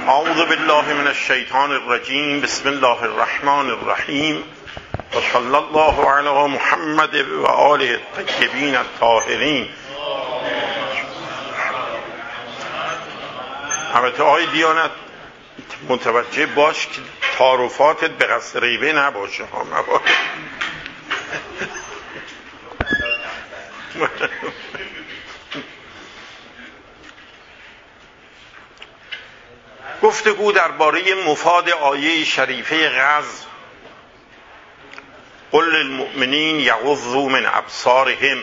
اعوذ بالله من الشیطان الرجیم. بسم الله الرحمن الرحیم و صلی الله علی محمد و آله الطیبین الطاهرین. البته آقای دیانت متوجه باش که تعارفاتت به قصد ریبه نباشه ها. گفتگو درباره مفاد آیه شریفه غض قل للمؤمنین یغضوا من ابصارهم.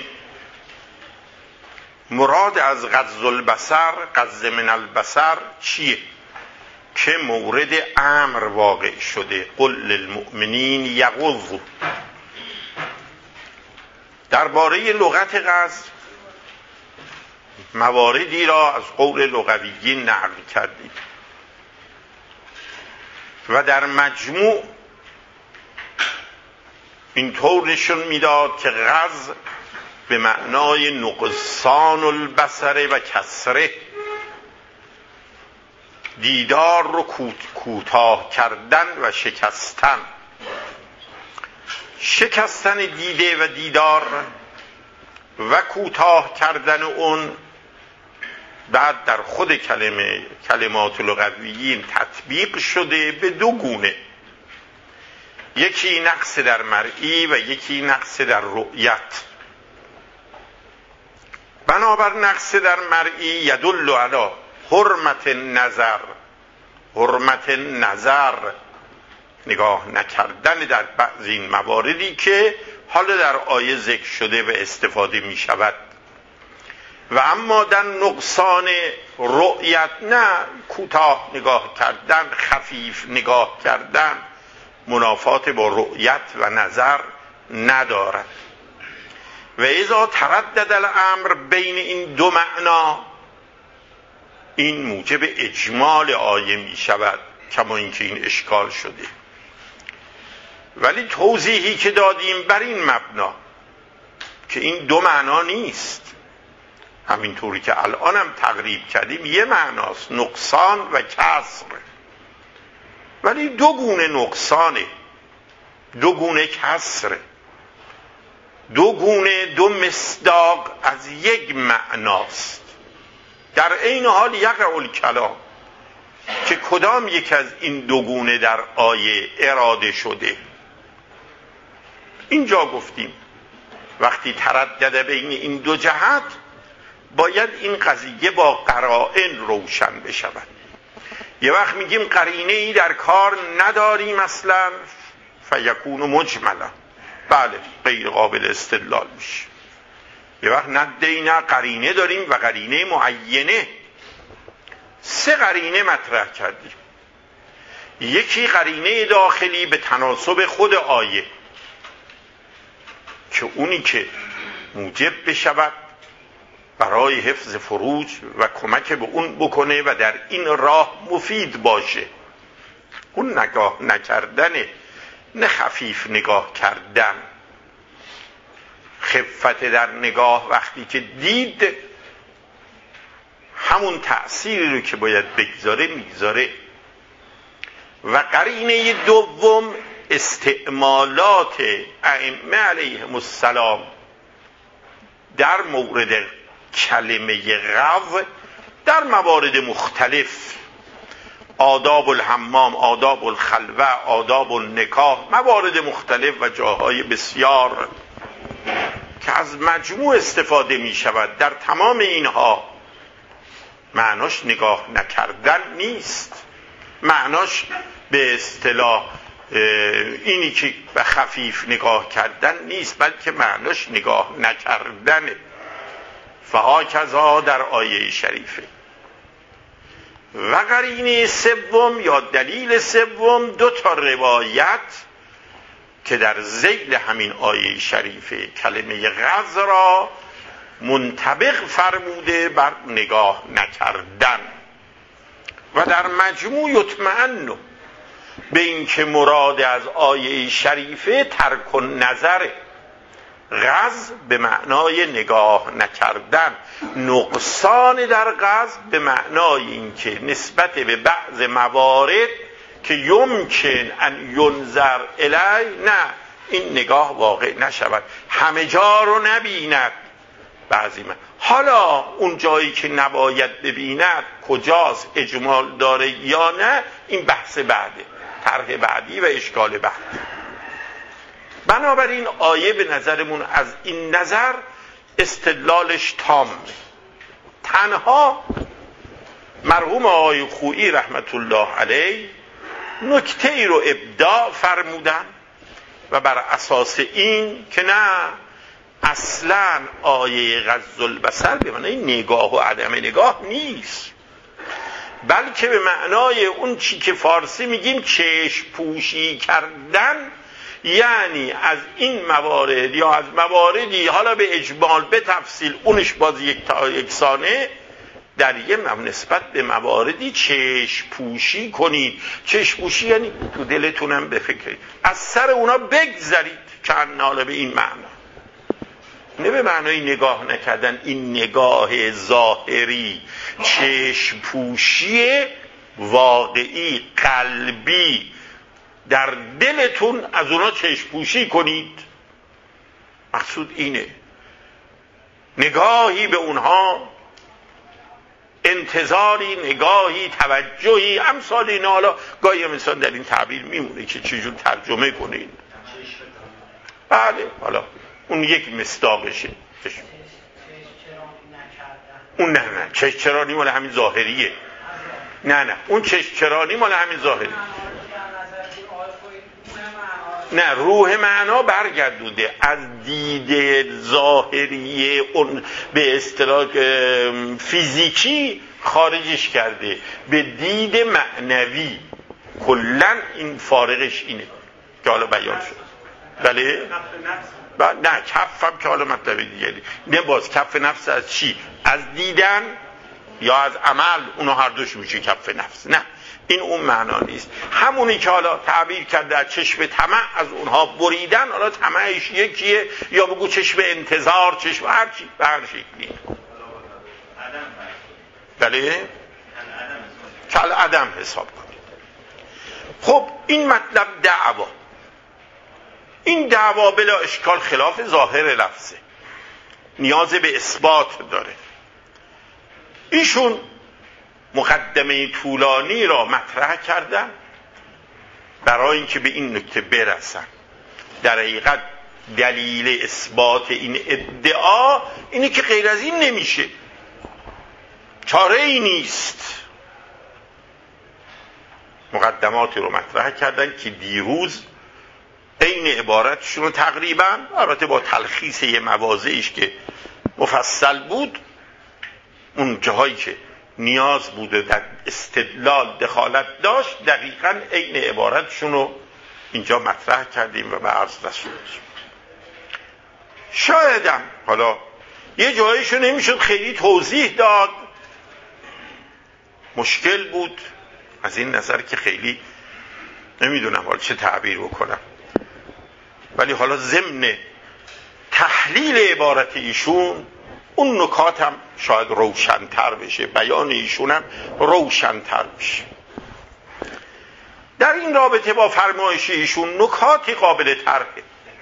مراد از غض البصر، غض من البصر چیه؟ که مورد امر واقع شده. قل للمؤمنین یغضوا. درباره لغت غض مواردی را از قول لغویین نقل کردیم و در مجموع اینطور نشون میداد که غض به معنای نقصان البصر و کسره، دیدار رو کوتاه کردن و شکستن. شکستن دیده و دیدار و کوتاه کردن اون بعد در خود کلمات لغویین تطبیق شده به دو گونه، یکی نقص در مرئی و یکی نقص در رؤیت. بنابر نقص در مرئی یدل علی حرمت نظر، حرمت نظر، نگاه نکردن در بعض این مواردی که حالا در آیه ذکر شده و استفاده می شود. و اما در نقصان رؤیت نه، کوتاه نگاه کردن، خفیف نگاه کردن منافات با رؤیت و نظر ندارد. و اذا تردد الامر بین این دو معنا، این موجب اجمال آیه می شود، کما اینکه این اشکال شده. ولی توضیحی که دادیم بر این مبنا که این دو معنا نیست، همینطوری که الانم تقریب کردیم یه معناست، نقصان و کسر، ولی دو گونه نقصانه، دو گونه کسره، دو گونه، دو مصداق از یک معناست. در عین حال یقع الکلام که کدام یک از این دو گونه در آیه اراده شده. اینجا گفتیم وقتی تردد بین این دو جهت باید این قضیه با قرائن روشن بشود. یه وقت میگیم قرینه ای در کار نداریم اصلا، فیکون مجملا، بله غیر قابل استدلال میشه. یه وقت نه قرینه داریم و قرینه معینه. سه قرینه مطرح کردیم. یکی قرینه داخلی به تناسب خود آیه که اونی که موجب بشود برای حفظ فروج و کمک به اون بکنه و در این راه مفید باشه، اون نگاه نکردنه، نه خفیف نگاه کردن. خفت در نگاه وقتی که دید همون تأثیری رو که باید بگذاره میگذاره. و قرینه دوم استعمالات ائمه علیهم السلام در مورد کلمه غض در موارد مختلف، آداب الحمام، آداب الخلوه، آداب النکاح، موارد مختلف و جاهای بسیار که از مجموع استفاده می شود. در تمام اینها معناش نگاه نکردن نیست، معناش به اصطلاح اینی که به خفیف نگاه کردن نیست، بلکه معناش نگاه نکردنه. فهاکذا در آیه شریفه. و قرینه سوم یا دلیل سوم دو تا روایت که در ذیل همین آیه شریفه کلمه غض را منطبق فرموده بر نگاه نکردن. و در مجموع یطمئن به این که مراد از آیه شریفه ترک النظره، غض به معنای نگاه نکردن، نقصان در غض به معنای اینکه نسبت به بعض موارد که یمکن ان ینظر الی، نه این نگاه واقع نشود، همه جا رو نبیند. بعضی من حالا اون جایی که نباید ببیند کجاست، اجمال داره یا نه، این بحث بعده، طرح بعدی و اشکال بعدی. بنابراین آیه به نظرمون از این نظر استدلالش تامه. تنها مرحوم آقای خویی رحمت الله علیه نکته ای رو ابداع فرمودن و بر اساس این که نه اصلا آیه غض البصر به معنای نگاه و عدم نگاه نیست، بلکه به معنای اون چی که فارسی میگیم چشم پوشی کردن، یعنی از این موارد یا از مواردی حالا به اجمال به تفصیل اونش باز یکسانه در یه نسبت به مواردی چشم پوشی کنید. چشم پوشی یعنی تو دلتونم بفکرید، از سر اونا بگذرید که حالا به این معنا، نه به معنای نگاه نکردن، این نگاه ظاهری، چشم پوشی واقعی قلبی در دلتون از اونا چشم پوشی کنید. مقصود اینه، نگاهی به اونها، انتظاری، نگاهی، توجهی، امثال اینا. حالا گاهی هم انسان در این تعبیر میمونه که چجور ترجمه کنید. بله حالا اون یک مصداقشه. اون نه چشمچرانی مال همین ظاهریه. نه اون چشمچرانی مال همین ظاهری. نه، روح معنا برگردونده از دید ظاهری اون به اصطلاح فیزیکی خارجش کرده به دید معنوی. کلن این فارغش اینه که حالا بیان شد. بله؟ نه کفم که حالا مطلب دیگری. نه باز کف نفس از چی؟ از دیدن یا از عمل؟ اونو هر دوش میشه کف نفس. نه این اون معنا نیست. همونی که حالا تعبیر کرده از چشم طمع از اونها بریدن، حالا طمعش یکیه یا بگو چشم انتظار، چشم هرچی به هر شکلی. بله؟ کل عدم حساب کنید. خب این مطلب دعوا، این دعوا بلا اشکال خلاف ظاهر لفظه، نیاز به اثبات داره. ایشون مقدمه طولانی را مطرح کردن برای اینکه به این نکته برسن. در حقیقت دلیل اثبات این ادعا اینه که غیر از این نمیشه، چاره ای نیست. مقدماتی رو مطرح کردن که دیروز عین عبارتشون رو تقریبا، البته با تلخیص یه مواضعش که مفصل بود، اون جاهایی که نیاز بوده در استدلال دخالت داشت، دقیقاً عین عبارتشون رو اینجا مطرح کردیم و به عرض رسوندیم. شایدم حالا یه جایشو نمیشد خیلی توضیح داد، مشکل بود از این نظر که خیلی نمیدونم حالا چه تعبیر بکنم، ولی حالا ضمن تحلیل عبارت ایشون اون نکات هم شاید روشن‌تر بشه، بیان ایشون هم روشن‌تر بشه. در این رابطه با فرمایش ایشون نکاتی قابل طرحه.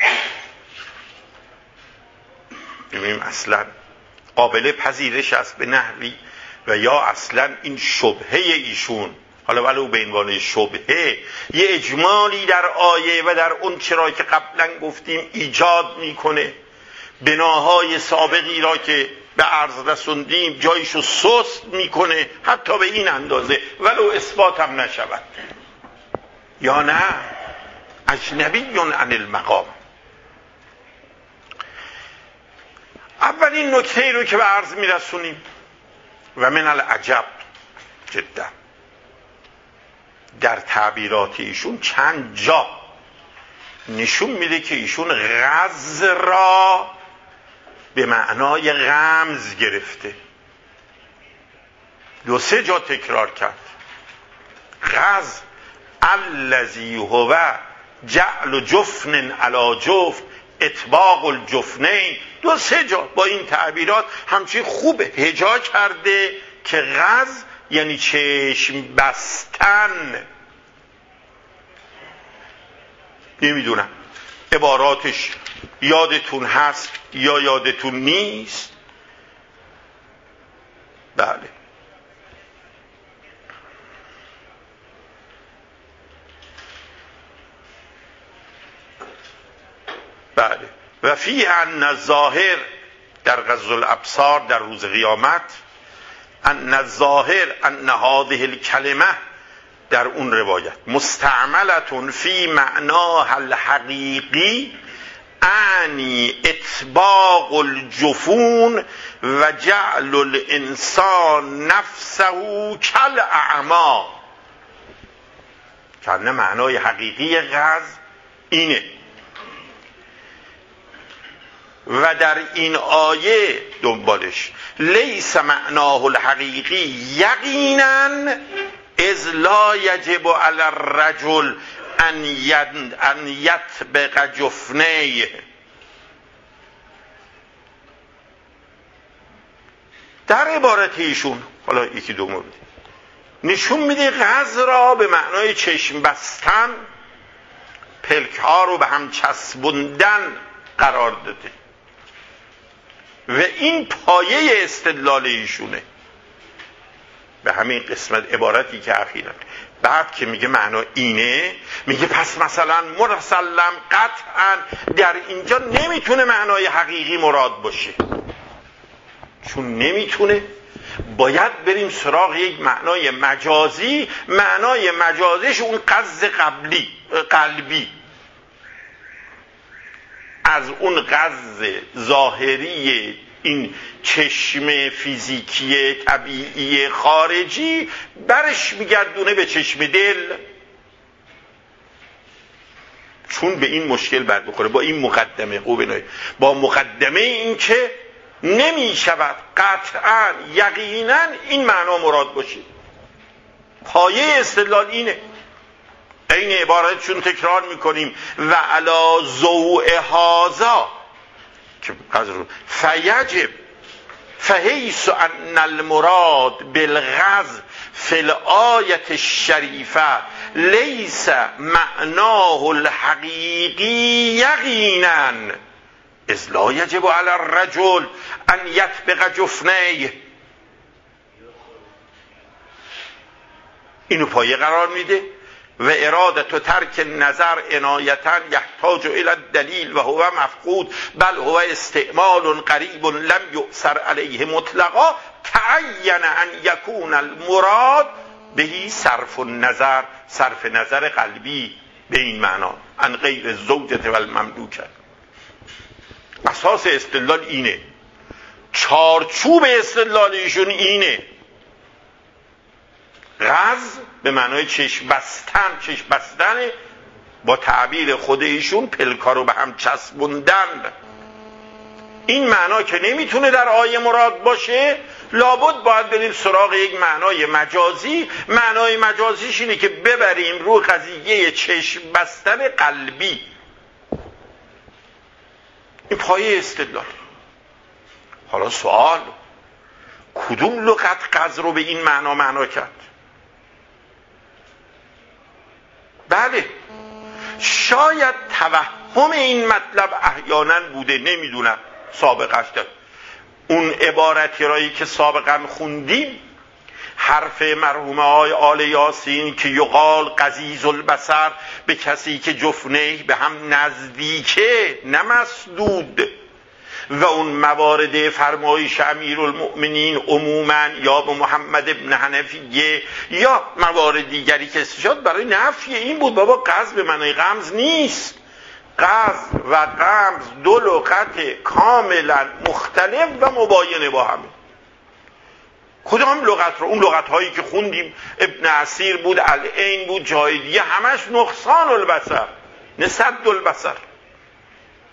ببینیم اصلا قابل پذیرش است به نحوی و یا اصلا این شبهه ایشون، حالا ولو به عنوان شبهه، یه اجمالی در آیه و در اون چرا که قبلا گفتیم ایجاد میکنه، بناهای سابقی را که به عرض رسوندیم جایشو سست میکنه حتی به این اندازه ولو اثبات هم نشود. یا نه اجنبی عن المقام. اولین نکته رو که به عرض میرسونیم و من العجب جدا در تعبیرات ایشون چند جا نشون میده که ایشون غض را به معنای غمز گرفته. 2-3 جا تکرار کرد. غض الذی هو جعل جفن علی جفن اطباق الجفنین، 2-3 جا با این تعبیرات همچین خوب هجا کرده که غز یعنی چشم بستن. نمیدونم عباراتش یادتون هست یا یادتون نیست؟ بله. بله. و فیه ان الظاهر در غض الابصار در روز قیامت، ان الظاهر ان هذه الکلمه در اون روایت مستعملتون فی معناها الحقیقی انی اطباق الجفون و جعل الانسان نفسه کالاعمی. کنه معنای حقیقی غض اینه. و در این آیه دنبالش لیس معناه الحقیقی یقینا اذ لا یجب علی الرجل ان یطبق جفنیه. در عبارت ایشون حالا یکی دو مورد نشون میده غض را به معنای چشم بستن، پلک ها رو به هم چسبوندن قرار داده و این پایه استدلال ایشونه به همین قسمت عبارتی که اخیراً. بعد که میگه معنا اینه، میگه پس مثلا مسلم قطعا در اینجا نمیتونه معنای حقیقی مراد باشه، چون نمیتونه باید بریم سراغ یک معنای مجازی. معنای مجازیش اون غض قلبی از اون غض ظاهری این چشم فیزیکی طبیعی خارجی برش میگردونه به چشم دل، چون به این مشکل بر بخوره با این مقدمه. با مقدمه این که نمی شود قطعا یقینا این معنا مراد باشه. پایه استدلال اینه. این عبارتشون تکرار میکنیم و علی ضوء هذا که فیجب فحیث ان المراد بالغض فی الآیة الشریفه لیس معناه الحقیقی یقینا اذ لا یجب علی الرجل ان یطبق جفنیه. اینو پایه قرار میده. و ارادت ترک نظر عنایتا یحتاج الى الدلیل و هو مفقود بل هو استعمال قریب لم یؤثر علیه مطلقا تعین ان یکون المراد بهی صرف نظر قلبی به این معنا ان غیر الزوجة و المملوکه. اساس استدلال اینه، چارچوب استدلال ایشون اینه. غض به معنای چشم بستن با تعبیر خود ایشون پلکا رو به هم چسبوندن. این معنا که نمیتونه در آیه مراد باشه، لابد باید بریم سراغ یک معنای مجازی. معنای مجازیش اینه که ببریم رو قضیه چشم بستن قلبی. این پایه استدلال. حالا سوال، کدوم لغت غض رو به این معنا کرد؟ بله، شاید توهم این مطلب احیانا بوده، نمیدونم سابقش داد. اون عبارتی رایی که سابقا خوندیم، حرف مرحوم آل یاسین که یقال قزیز البصر به کسی که جفنه به هم نزدیکه نه مسدود، و اون موارد فرمایش امیرالمؤمنین عموما یا به محمد ابن حنفیه یا موارد دیگری که استشهاد برای نفی این بود بابا غض به معنای غمز نیست. غض و غمز دو لغت کاملا مختلف و مباینه با همه. کدام لغت رو؟ اون لغت هایی که خوندیم، ابن اسیر بود، العین بود، جای دیگه همش نقصان البصر نه سد البصر.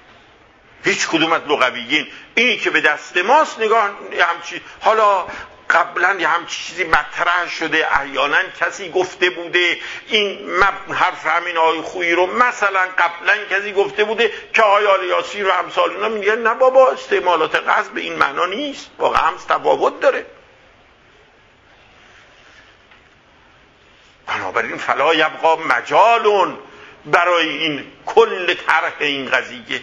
هیچ کدوم از لغویین اینی که به دست ماست نگاه همچی. حالا قبلا یه همچین چیزی مطرح شده، احیانا کسی گفته بوده این حرف همین آقای خویی رو مثلا قبلا کسی گفته بوده که آقای آل یاسین و امثال اینا میگن نه بابا استعمالات قصد به این معنا نیست، واقعا هم تفاوت داره. بنابراین فلا یبقا مجال برای این کل طرح این قضیه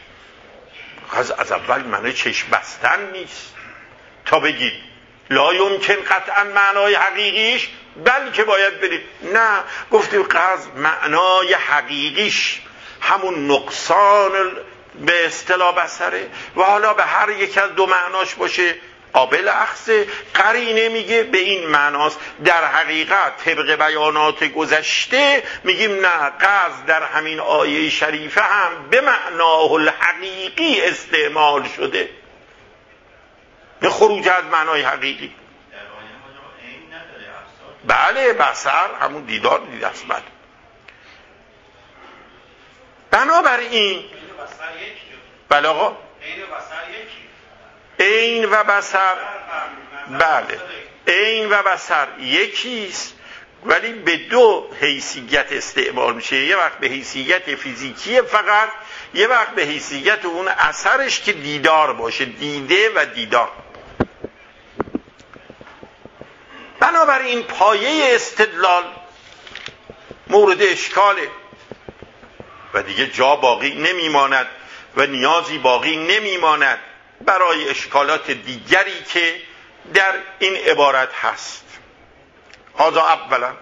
از اول معنی چشم بستن نیست تا بگید لا یمکن قطعا معنای حقیقیش، بلکه باید برید نه گفتیم قصد معنای حقیقیش همون نقصان به اصطلاح بصره و حالا به هر یک از دو معناش باشه قابل اخذه. قرینه میگه به این معناست. در حقیقت طبق بیانات گذشته میگیم نه، قصد در همین آیه شریفه هم به معناه الحقیقی استعمال شده، به خروج از معنای حقیقی. بله بصر همون دیدار دیده است. بنابراین بله آقا عین و بصر، بله عین و بصر یکیست ولی به دو حیثیت استعمال میشه، یه وقت به حیثیت فیزیکی فقط، یه وقت به حیثیت اون اثرش که دیدار باشه، دیده و دیدار. بنابراین پایه استدلال مورد اشکاله و دیگه جا باقی نمیماند و نیازی باقی نمیماند برای اشکالات دیگری که در این عبارت هست. هذا اولا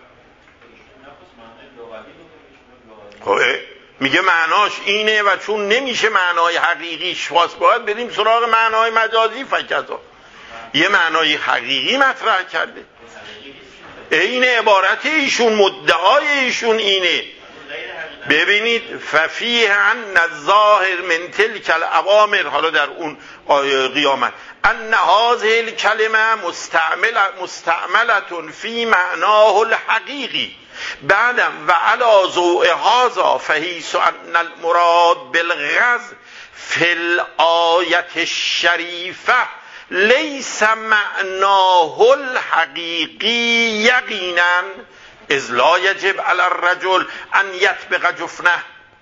میگه معناش اینه و چون نمیشه معنای حقیقیش خواست باید بریم سراغ معنای مجازی. فکذا یه معنای حقیقی مطرح کرده، این عبارت ایشون، مدعای ایشون اینه. ببینید ففیه ان الظاهر من تلک الاوامر، حالا در اون قیامت، ان هذه الکلمه مستعمله فی معناه الحقیقی بعدم و علی ضوء هذا فحیث ان المراد بالغرض فی الآیه الشریفه لیس معناه الحقیقی یقینا اذ لا یجب علی الرجل ان یطبق جفنه.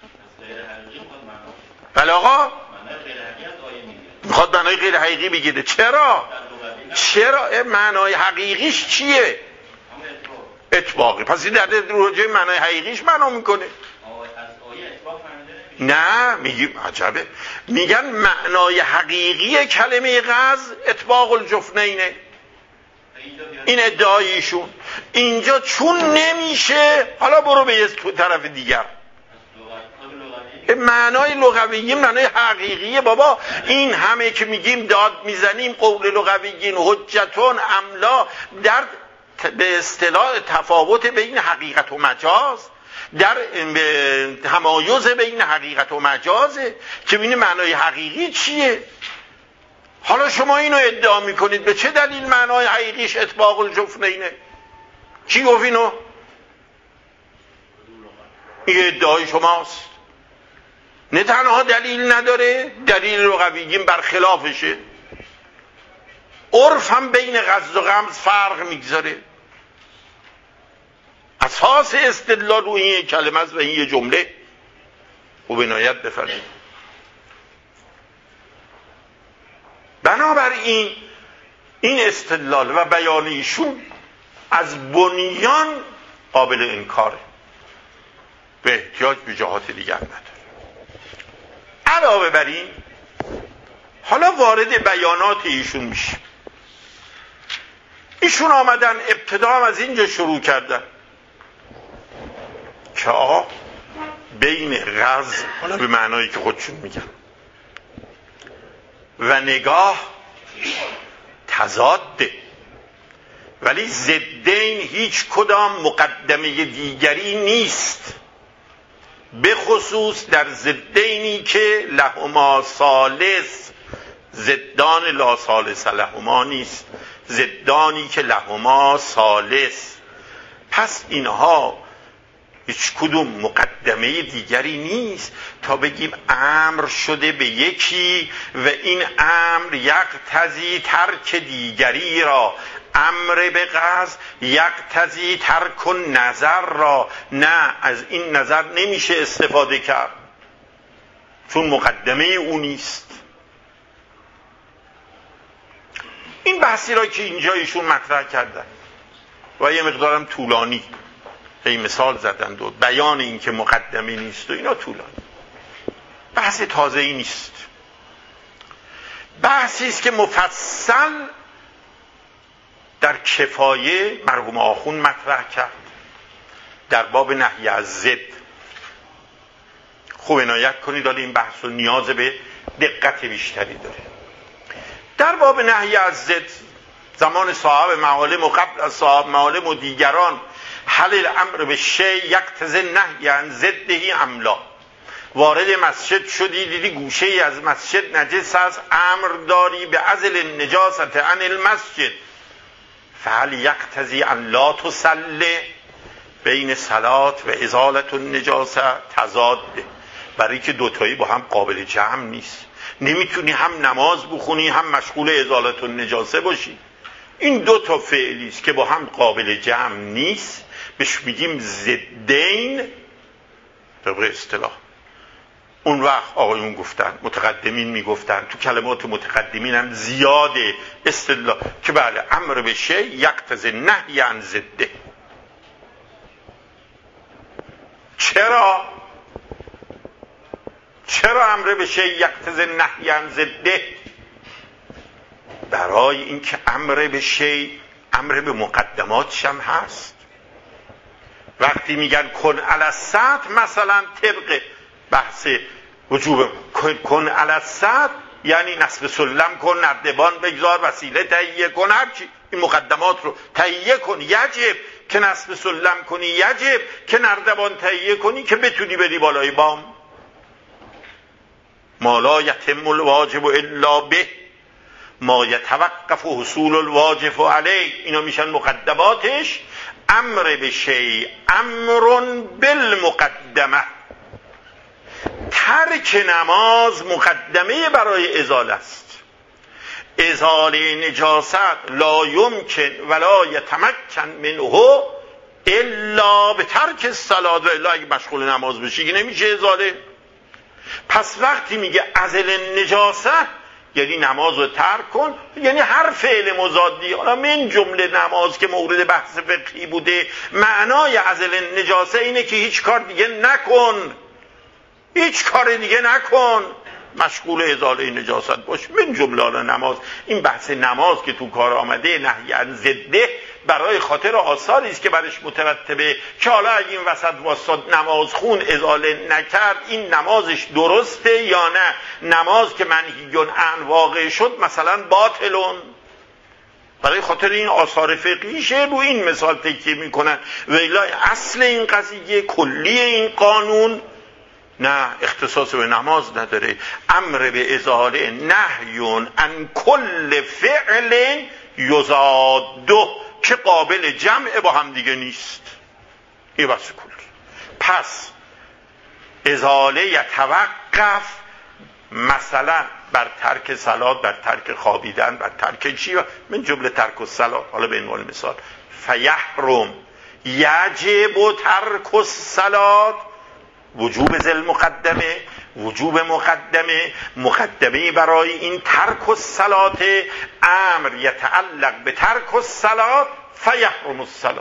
بله آقا میخواد معنای غیر حقیقی بگیره. چرا معنای حقیقیش چیه؟ اطباقی. پس این در روجه معنای حقیقیش معنا میکنه. نه میگیم عجبه، میگن معنای حقیقی کلمه غز اطباق الجفنینه. این ادعایشون اینجا چون نمیشه، حالا برو به یه طرف دیگر. معنای لغوی معنای حقیقیه بابا. این همه که میگیم داد میزنیم قول لغویین حجتون املا، در به اصطلاح تفاوت بین حقیقت و مجاز، در تمایز بین حقیقت و مجازه که ببینید معنای حقیقی چیه. حالا شما اینو ادعا میکنید، به چه دلیل معنای حقیقیش اطباق الجفنینه؟ کی گفت اینو؟ این ادعای شماست. نه تنها دلیل نداره، دلیل لغویین برخلافشه. عرف هم بین غض و غمز فرق میگذاره. اساس استدلال روی این کلمه است و این یه جمله خوب عنایت بفرمایید. بنابراین این استدلال و بیان ایشون از بنیان قابل انکاره، به احتیاج به جهات دیگر نداره. علاوه بر این حالا وارد بیانات ایشون میشه. ایشون آمدن ابتدا هم از اینجا شروع کردن که بین غض، حالا به معنایی که خودشون میگن، و نگاه تضاده، ولی ضدین هیچ کدام مقدمه دیگری نیست، به خصوص در ضدینی که لهما ثالث، ضدان لا ثالث لهما نیست، ضدانی که لهما ثالث. پس اینها هیچ کدوم مقدمه دیگری نیست تا بگیم امر شده به یکی و این امر یقتضی ترک دیگری را، امر به قصد یقتضی ترک نظر را. نه، از این نظر نمیشه استفاده کرد چون مقدمه او نیست. این بحثی را که اینجا ایشون مطرح کردن و یه مقدارم طولانی این مثال زدند و بیان این که مقدمه نیست و اینا طولانی، بحث تازه ای نیست، بحثی است که مفصل در کفایه مرحوم آخوند مطرح کرد در باب نهی از ضد. خوب عنایت کنید، حالا این بحث رو نیاز به دقت بیشتری داره. در باب نهی از ضد زمان صاحب معالم و قبل از صاحب معالم و دیگران، حل الامر به شیء یقتضی النهی عن ضده املا. وارد مسجد شدی دیدی گوشه ای از مسجد نجس است، امر داری به عزل النجاست عن المسجد، فهل یقتضی ان لا تصلی؟ بین صلات و ازالت النجاسه تضاد، برای که دوتایی با هم قابل جمع نیست. نمیتونی هم نماز بخونی هم مشغول ازالت النجاسه باشی. این دو تا فعلی است که با هم قابل جمع نیست، بهش میگیم ضدین طبق اصطلاح. اون وقت آقایون گفتن، متقدمین میگفتن، تو کلمات متقدمین هم زیاده اصطلاح که بله امر به شیء یقتضی النهی عن ضده. چرا امر به شیء یقتضی النهی عن ضده؟ برای اینکه امر به شیء امر به مقدماتش هم هست. وقتی میگن کن علی السطح، مثلا طبق بحث وجوب کن علی السطح یعنی نصب سلم کن، نردبان بگذار، وسیله تهیه کن، هرچی این مقدمات رو تهیه کن. یجب که نصب سلم کنی، یجب که نردبان تهیه کنی که بتونی بری بالای بام. ما لا یتم الواجب الا به، ما یتوقف حصول الواجب علیه، اینا میشن مقدماتش. امر به شیء امر بالمقدمه، ترک نماز مقدمه برای ازاله است. ازاله نجاست لا یمکن ولا یتمکن منه الا به ترک الصلاة، و الا اگه مشغول نماز بشی نمیشه ازاله. پس وقتی میگه ازل نجاست یعنی نماز رو ترک کن، یعنی هر فعل مضادی، حالا من جمله نماز که مورد بحث فقهی بوده، معنای ازل نجاست اینه که هیچ کار دیگه نکن، هیچ کار دیگه نکن، مشغول ازاله نجاست باش. من جمله حالا نماز، این بحث نماز که تو کار آمده نهی عن ضده برای خاطر آثاری است که برش مترتبه که حالا اگه این وسط واسط نماز خون ازاله نکرد این نمازش درسته یا نه. نماز که منهیون عن واقع شد مثلا باطلون، برای خاطر این آثار فقهیشه رو این مثال تکیه میکنن. و الا اصل این قضیه کلی این قانون نه اختصاص به نماز نداره. امر به ازاله نهیون عن کل فعل یزادو که قابل جمع با هم دیگه نیست. این بحث کلی. پس ازاله یتوقف مثلا بر ترک صلات، بر ترک خوابیدن، بر ترک چی؟ من جمله ترک الصلات، حالا به عنوان مثال فیحرم یجب ترک الصلات، وجوب ذل مقدمه، وجوب مقدمه برای این ترک الصلات، امر یتعلق به ترک الصلات فیحرم الصلات.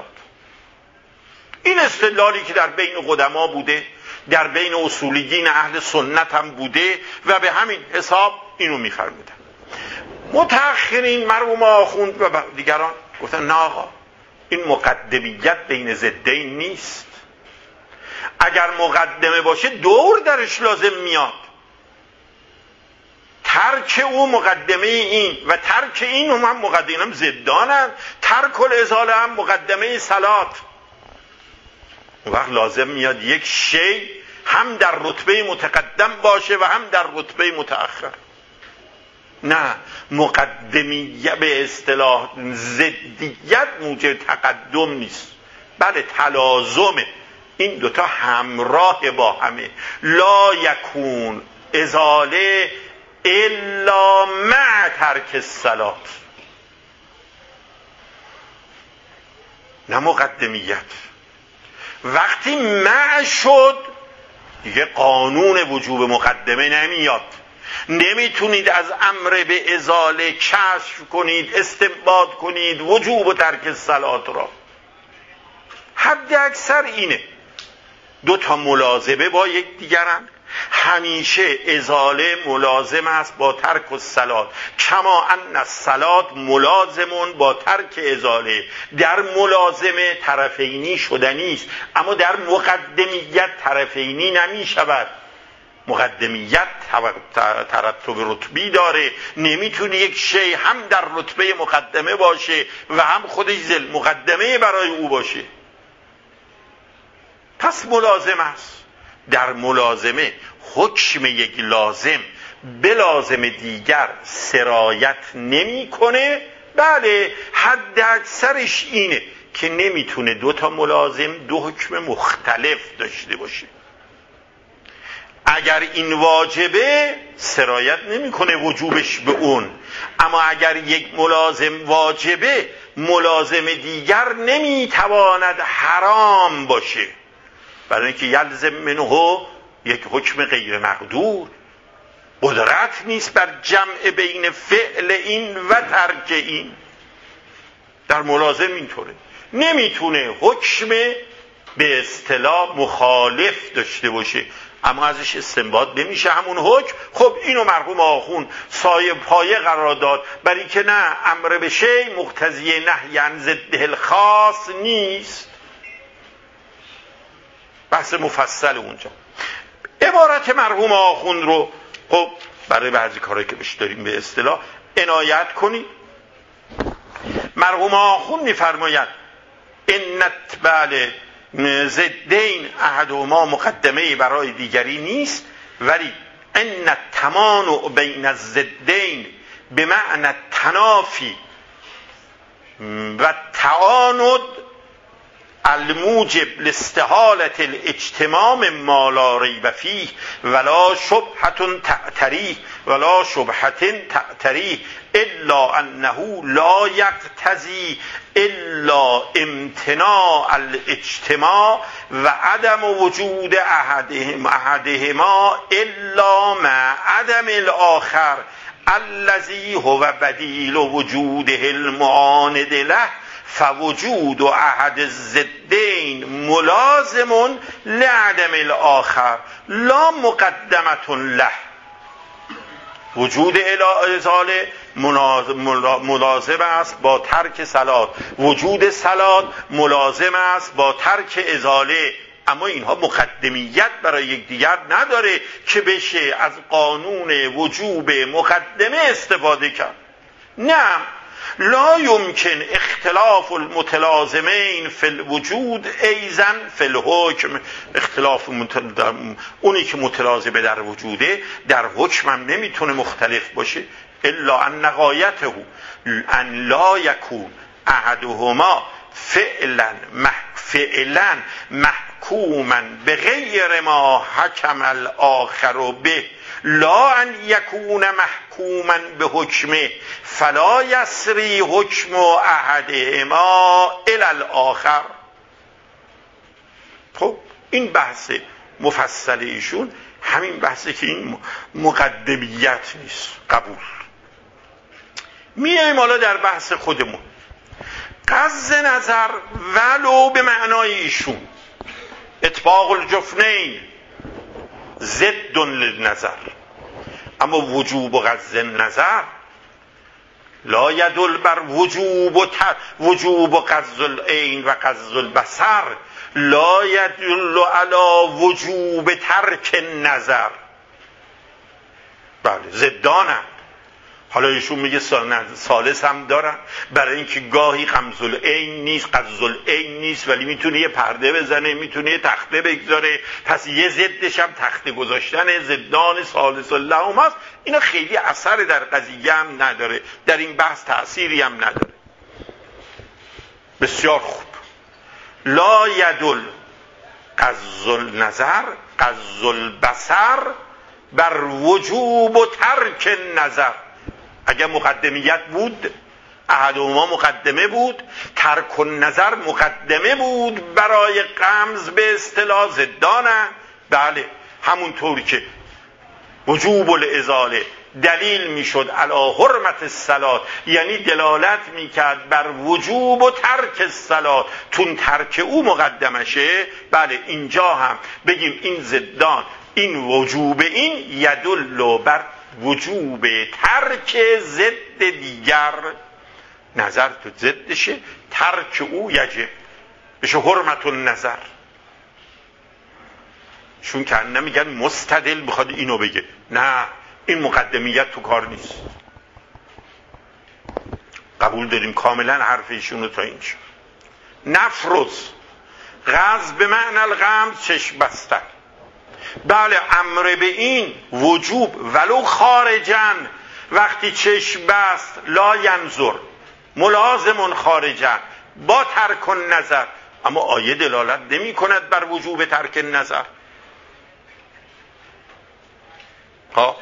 این استدلالی که در بین قدما بوده، در بین اصولیین اهل سنت هم بوده و به همین حساب اینو میفرمودن. متأخرین مرحوم آخوند و دیگران گفتن نه آقا، این مقدمیت بین ضدین نیست. اگر مقدمه باشه دور درش لازم میاد. ترک او مقدمه این و ترک این هم مقدمه، هم ضدانند. ترک الازاله هم مقدمه صلات. اون وقت لازم میاد یک شی هم در رتبه متقدم باشه و هم در رتبه متأخر. نه، مقدمیت به اصطلاح ضدیت موجب تقدم نیست، بله تلازمه. این دوتا همراه با همه. لا یکون ازاله الا مع ترک الصلات، نه مقدمیت. وقتی مع شد دیگه قانون وجوب مقدمه نمیاد. نمیتونید از امر به ازاله کشف کنید، استنباط کنید وجوب و ترک الصلات را. حد اکثر اینه، دو تا ملازمه با یک دیگرن. همیشه ازاله ملازم است با ترک الصلات، کما ان الصلات ملازمون با ترک ازاله. در ملازمه طرفینی شدنی است، اما در مقدمیت طرفینی نمی شود. مقدمیت ترتب رتبی داره، نمیتونه یک شی هم در رتبه مقدمه باشه و هم خودش ذل مقدمه برای او باشه. پس ملازم است. در ملازمه حکم یک لازم به لازم دیگر سرایت نمیکنه. بله، حد اکثرش اینه که نمیتونه دو تا ملازم دو حکم مختلف داشته باشه. اگر این واجبه سرایت نمیکنه وجوبش به اون، اما اگر یک ملازم واجبه ملازم دیگر نمیتواند حرام باشه، برای اینکه یلزم منه یک حکم غیر مقدور. قدرت نیست بر جمع بین فعل این و ترک این. در ملازم اینطوره، نمیتونه حکم به اصطلاح مخالف داشته باشه اما ازش استنباط نمیشه همون حکم. خب اینو مرحوم آخوند سایه پایه قرار داد، برای که نه امر به شی مقتضی نهی عن ضده الخاص نیست. بحث مفصل اونجا. عبارت مرحوم آخوند رو خب برای بعضی کارهایی که بهش داریم به اصطلاح عنایت کنید. مرحوم آخوند میفرماید انت بله ضدین احدهما مقدمه برای دیگری نیست، ولی ان التمانع بین الضدین به معنی تنافی و تعاند الموجب لاستحالة الاجتماع ما لا ریب فیه ولا شبهة تعتریه الا انه لا یقتضی الا امتناع الاجتماع و عدم وجود احدهما الا مع عدم الاخر الذي هو بدیل وجوده المعاند له، فوجود احد الضدین ملازم لعدم الاخر لا مقدمة له. وجود ازاله ملازم است با ترک صلات، وجود صلات ملازم است با ترک ازاله، اما اینها مقدمیت برای یکدیگر نداره که بشه از قانون وجوب مقدمه استفاده کرد. نه، لا یمکن اختلاف المتلازمین فی الوجود ایضا فی الحکم. اختلاف اونی که متلازمه در وجوده در حکم هم نمیتونه مختلف باشه. الا ان غایته ان لا یکون احدهما فعلا محکوما بغیر ما حکم الاخر به، لا ان یکون محکوما به حکمه فلا یسری حکم احدهما الی الاخر. خب این بحث مفصل ایشون همین بحثه که این مقدمیت نیست. قبول. میایم حالا در بحث خودمون. غض نظر ولو به معنای ایشون اطباق الجفنین ضد للنظر، اما وجوب و غض نظر لا یدل بر وجوب و غض العین و غض البصر لا یدل علی وجوب ترک نظر. بله ضدانه. حالا ایشون میگه ثالث هم دارن، برای اینکه گاهی غمز العین نیست غض العین نیست ولی میتونه یه پرده بزنه، میتونه یه تخته بگذاره، پس یه ضدش هم تخته گذاشتن. ضدان ثالث اللهم هست. اینا خیلی اثر در قضیه هم نداره، در این بحث تأثیری هم نداره. بسیار خوب. لا یدل غض النظر غض البصر بر وجوب و ترک نظر. اگر مقدمیت بود، احدهما مقدمه بود، ترک النظر مقدمه بود برای غمز به اصطلاح ضدانه. بله، همونطور که وجوب الازاله دلیل میشد علی حرمت الصلاه، یعنی دلالت میکرد بر وجوب و ترک الصلاه، تون ترک او مقدمشه. بله، اینجا هم بگیم این ضدان، این وجوب این یدل بر وجوب ترک ضد دیگر. نظر تو ضدشه، ترک او یجب بشه حرمت النظر. چون که نمیگن مستدل بخواد اینو بگه، نه، این مقدمیت تو کار نیست. قبول داریم کاملا حرف ایشونو تا اینجا. نفرز غض به معنی الغمز، چشم بستن. بله، امر به این وجوب ولو خارجن، وقتی چشم بست لا ینظر ملازم خارجن با ترک النظر، اما آیه دلالت نمی کند بر وجوب ترک النظر. ها؟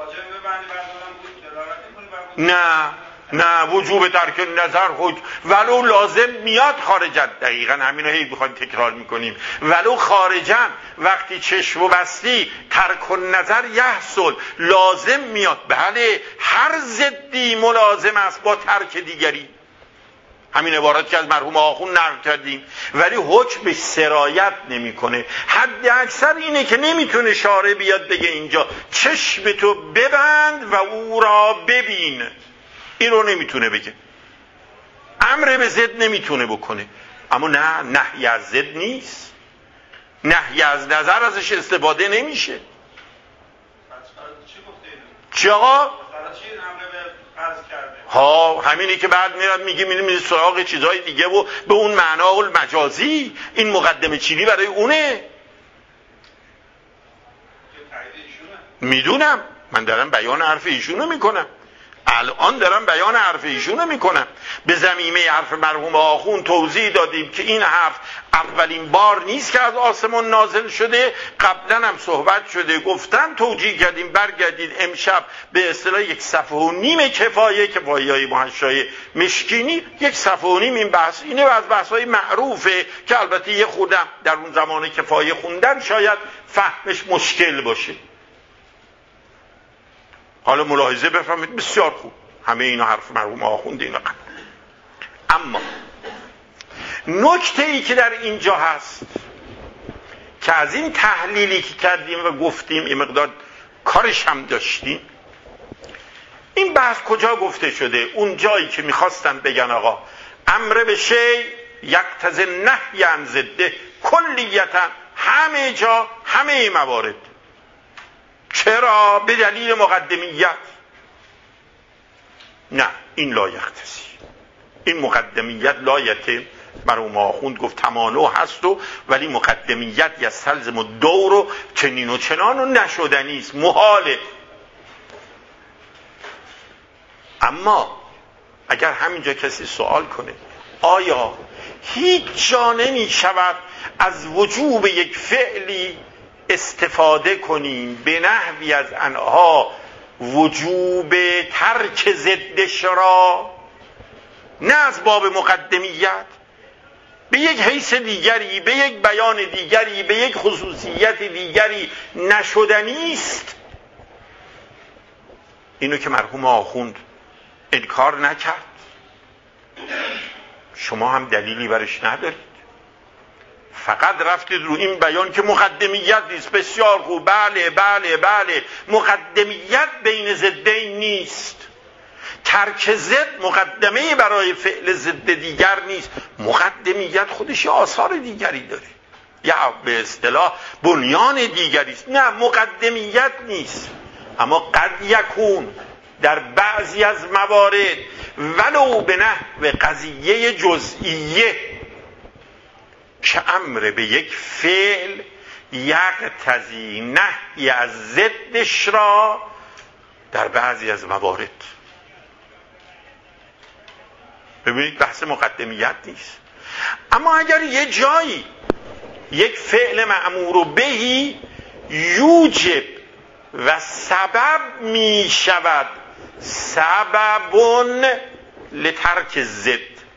نه وجوب ترک نظر ولو لازم میاد خارجن. دقیقا همین رو هی بخوایم تکرار میکنیم. ولو خارجن، وقتی چشم بستی ترک نظر یحصل، لازم میاد. بله، هر ضدی ملازم است با ترک دیگری. همین عبارت که از مرحوم آخوند نقل کردیم. ولی حکم به سرایت نمیکنه. حد اکثر اینه که نمیتونه شارع بیاد بگه اینجا چشم تو ببند و او را ببین. این رو نمیتونه بگه، امر به ضد نمیتونه بکنه. اما نه، نهی از ضد نیست، نهی از نظر ازش استفاده نمیشه. چی آقا؟ ها، همینی که بعد میرد میگه میریم سراغ چیزهای دیگه و به اون معنا المجازی. این مقدمه چینی برای اونه. میدونم، من دارم بیان حرف ایشونو میکنم، الان دارم بیان حرف ایشونو میکنم. به ضمیمه حرف مرحوم آخوند توضیح دادیم که این حرف اولین بار نیست که از آسمان نازل شده، قبلا هم صحبت شده، گفتن توجیه کردیم. برگردید امشب به اصطلاح 1.5 صفحه کفایه‌های محشای مشکینی 1.5 صفحه این بحث اینه و از بحث‌های معروفه که البته یه خودم در اون زمان کفایه خوندن شاید فهمش مشکل باشه. حالا ملاحظه بفرمایید، بسیار خوب، همه اینا حرف مرحوم آخوند اینا. اما نکته ای که در اینجا هست که از این تحلیلی که کردیم و گفتیم این مقدار کارش هم داشتیم، این بحث کجا گفته شده؟ اون جایی که میخواستن بگن آقا امر به شی یقتضی النهی عن ضده کلیتا، همه جا همه موارد. چرا؟ به دلیل مقدمیت. نه، این لا یقتضی، این مقدمیت لایته. مرحوم آخوند گفت تمانع هست ولی مقدمیت یستلزم الدور و چنین و چنان و نشدنی است، محاله. اما اگر همینجا کسی سوال کنه آیا هیچ جا نمی شود از وجوب یک فعلی استفاده کنیم به نحوی از انها وجوب ترک ضدش را، نه از باب مقدمیت، به یک حیث دیگری، به یک بیان دیگری، به یک خصوصیت دیگری نشدنی است؟ اینو که مرحوم آخوند انکار نکرد، شما هم دلیلی برش ندارید، فقط رفتید رو این بیان که مقدمیت نیست. بسیار خوب، بله بله بله، مقدمیت بین ضدین نیست. ترک ضد مقدمه برای فعل ضد دیگر نیست. مقدمیت خودش آثار دیگری داره، یا به اصطلاح بنیان دیگری است. نه، مقدمیت نیست. اما قد یکون در بعضی از موارد ولو به نحو قضیه جزئیه که امر به یک فعل یقتضی نهی از ضدش را در بعضی از موارد. ببینید بحث مقدمیت نیست. اما اگر یه جایی یک فعل مأمور بهی یوجب و سبب می شود سببون لترک ضد،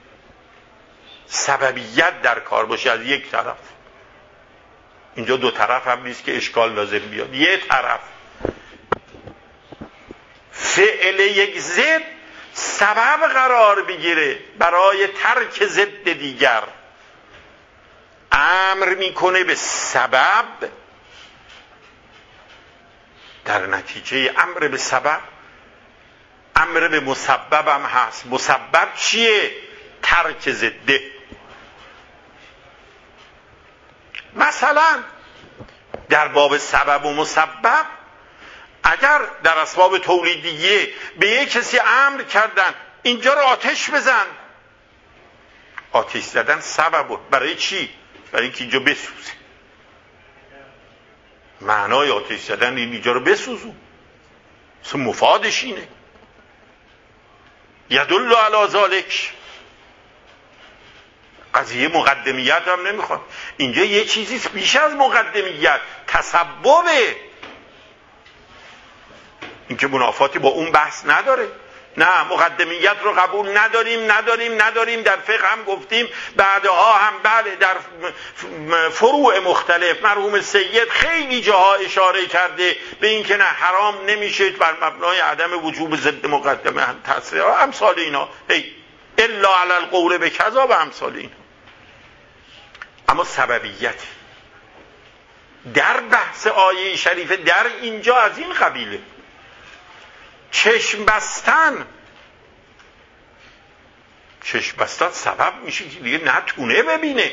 سببیت در کار باشه از یک طرف. اینجا دو طرف هم نیست که اشکال لازم بیاد، یه طرف فعل یک ضد سبب قرار بگیره برای ترک ضد دیگر، امر میکنه به سبب، در نتیجه امر به سبب امر به مسبب هم هست. مسبب چیه؟ ترک ضده. مثلا در باب سبب و مسبب اگر در اسباب تولیدیه به یک کسی امر کردن اینجا رو آتش بزن، آتش زدن سبب بود. برای چی؟ برای اینکه اینجا بسوزه. معنای آتش زدن اینجا رو بسوزون، مفادش اینه. یدل علی ذالک. قضیه مقدمیت هم نمیخواد، اینجا یه چیزی بیش از مقدمیت، تسببه. اینکه منافاتی با اون بحث نداره. نه، مقدمیت رو قبول نداریم. در فقه هم گفتیم، بعدها هم بله در فروع مختلف مرحوم سید خیلی جاها اشاره کرده به این که نه، حرام نمیشه بر مبنای عدم وجوب ضد مقدمه هم تصریح امثال اینا، الا علی القول بکذا و امثال اینا. اما سببیت در بحث آیه شریفه در اینجا از این قبیله. چشم بستن سبب میشه که دیگه نتونه ببینه.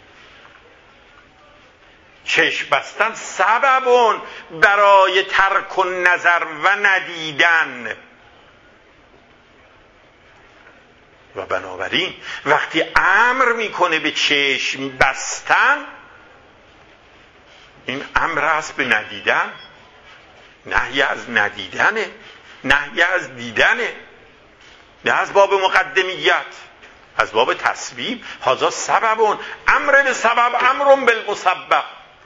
چشم بستن سببون برای ترک نظر و ندیدن. و بنابراین وقتی امر میکنه به چشم بستن، این امر است به ندیدن، نهی از ندیدنه، نهی از دیدنه، نه از باب مقدمیت، از باب تصویب. هذا سببون، امر به سبب امرون بالمسبب.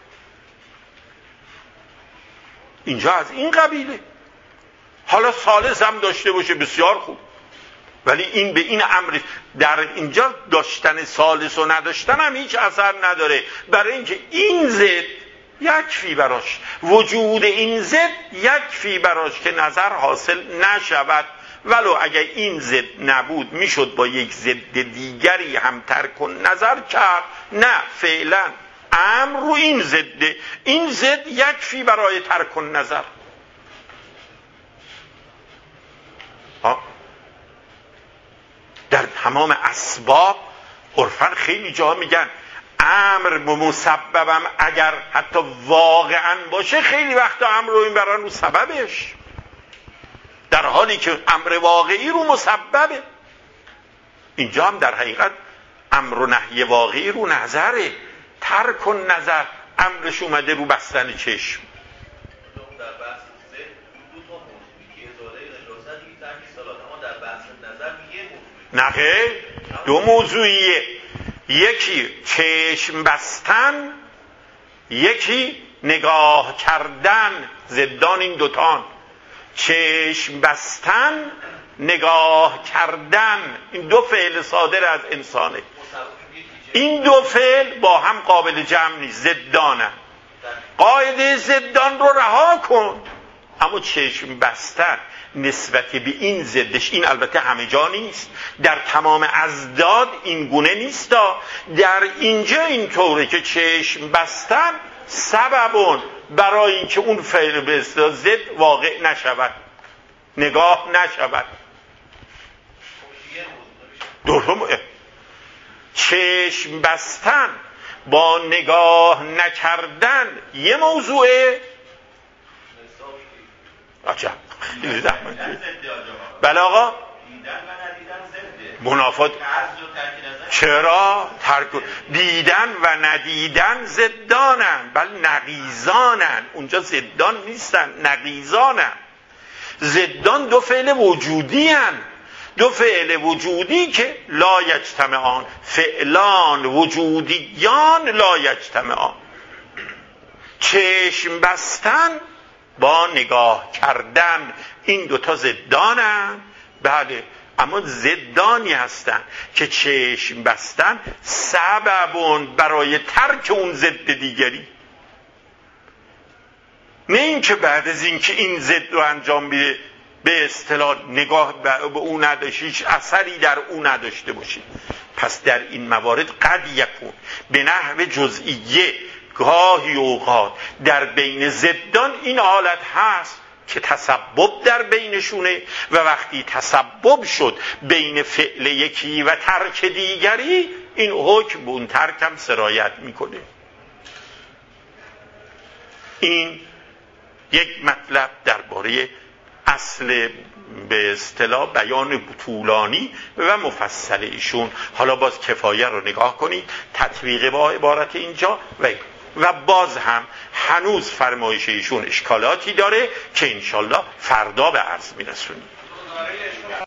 اینجا از این قبیله. حالا ثالث هم داشته باشه بسیار خوب، ولی این به این امر در اینجا داشتن ثالث و نداشتن هم هیچ اثر نداره، برای اینکه این ضد یکفی براش، وجود این ضد یکفی براش که نظر حاصل نشود. ولو اگر این ضد نبود میشد با یک ضد دیگری هم ترک نظر کرد. نه، فعلا امر رو این ضده، این ضد یکفی برای ترک نظر. در تمام اسباب عرفاً خیلی جا میگن امر مسببم اگر حتی واقعاً باشه، خیلی وقتا امر رو این برن رو سببش، در حالی که امر واقعی رو مسببه. اینجا هم در حقیقت امر و نهی واقعی رو نظره، ترک نظر امرش اومده رو بستن چشم. در بحث سه دو تا موضوعی که ازاله نجاست دیگه ترک صلات، اما در بحث نظر یه موضوع. نه خیر، دو موضوعیه، یکی چشم بستن، یکی نگاه کردن. ضدان این دوتان، چشم بستن، نگاه کردن، این دو فعل صادر از انسانه. این دو فعل با هم قابل جمع نیست، ضدانه. قاعده ضدان رو رها کن. اما چشم بستن نسبت به این ضدش، این البته همه جا نیست، در تمام ازداد این گونه نیست. در اینجا اینطوره که چشم بستن سببون برای اینکه اون فعل به اصطلاح ضد واقع نشود، نگاه نشود. درسته؟ چشم بستن با نگاه نکردن یه موضوعه. عجب، خیلی زحمت. بله آقا، منافات. چرا؟ دیدن و ندیدن ضدانن، بل نقیضانن. اونجا ضدان نیستن، نقیضانن. ضدان دو فعل وجودی هن. دو فعل وجودی که لا یجتمعان، فعلان وجودیان لا یجتمعان. چشم بستن با نگاه کردن، این دوتا ضدانن. بله، اما ضدانی هستن که چشم بستن سببون برای ترک اون ضد دیگری، نه اینکه بعد از اینکه این ضد رو انجام بده به اصطلاح نگاه به اون نداشته، هیچ اثری در اون نداشته باشید. پس در این موارد قد یکون به نحو جزئیه، گاهی اوقات در بین ضدان این حالت هست که تسبب در بینشونه و وقتی تسبب شد بین فعل یکی و ترک دیگری، این حکم به اون ترک هم سرایت میکنه. این یک مطلب درباره اصل به اصطلاح بیان طولانی و مفصل ایشون. حالا باز کفایه رو نگاه کنید، تطبیق با عبارت اینجا و باز هم هنوز فرمایش ایشون اشکالاتی داره که انشالله فردا به عرض میرسونیم.